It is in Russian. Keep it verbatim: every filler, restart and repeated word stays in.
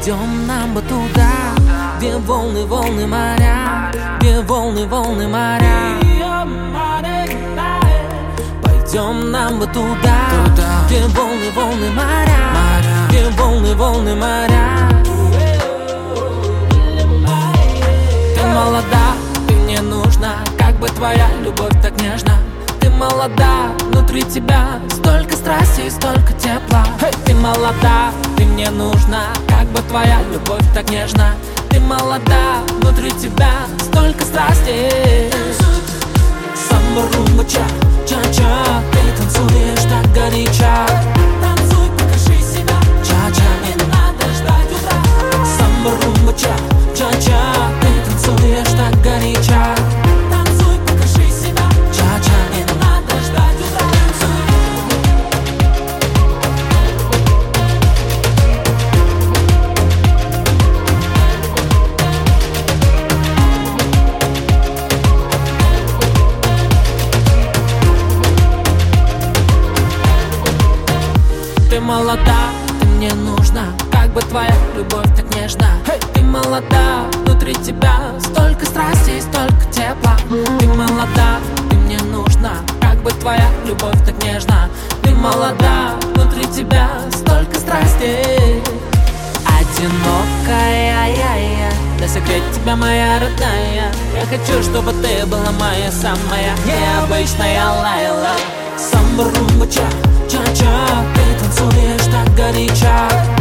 Пойдем нам бы туда, где волны, волны моря, где волны, волны моря. Пойдем нам бы туда, где волны, волны моря, где волны, волны моря. Ты молода, ты мне нужна, как бы твоя любовь так нежна. Ты молода, внутри тебя столько страсти и столько тепла. Hey! Ты молода, ты мне нужна, как бы твоя любовь так нежна. Ты молода, внутри тебя столько страсти. Самба, румба, ча, ча-ча. Ты танцуешь так горячо. Танцуй, покажи себя. Ча-ча, не надо ждать утра. Самба, румба, ча, ча-ча. Ты танцуешь так горячо. Танцуй, покажи себя. Ча-ча, не надо ждать утра. Ты молода, ты мне нужна, как бы твоя любовь так нежна. Hey! Ты молода, внутри тебя столько страсти и столько тепла. Ты молода, ты мне нужна, как бы твоя любовь так нежна. Ты молода, внутри тебя столько страсти. Одинокая я, я, да согреть тебя, моя родная. Я хочу, чтобы ты была моя самая необычная Лайла. Самба, румба, ча, ча-ча. Ты танцуешь так горячо.